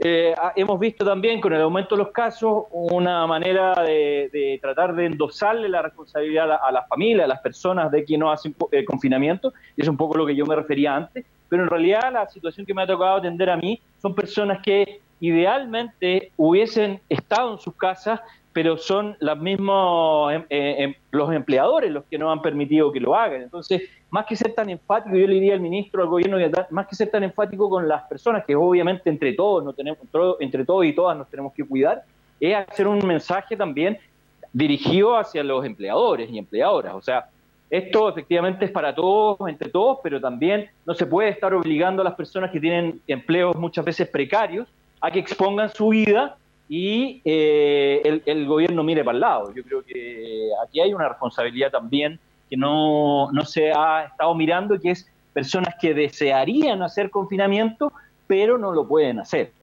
hemos visto también con el aumento de los casos una manera de tratar de endosarle la responsabilidad a la familia, a las personas de quienes no hacen confinamiento, y es un poco lo que yo me refería antes, pero en realidad la situación que me ha tocado atender a mí son personas que idealmente hubiesen estado en sus casas, pero son los mismos los empleadores los que no han permitido que lo hagan. Entonces, más que ser tan enfático, yo le diría al ministro, al gobierno, más que ser tan enfático con las personas, que obviamente entre todos, entre todos y todas nos tenemos que cuidar, es hacer un mensaje también dirigido hacia los empleadores y empleadoras. O sea, esto efectivamente es para todos, entre todos, pero también no se puede estar obligando a las personas que tienen empleos muchas veces precarios a que expongan su vida y el gobierno mire para el lado. Yo creo que aquí hay una responsabilidad también que no se ha estado mirando, que es personas que desearían hacer confinamiento, pero no lo pueden hacer.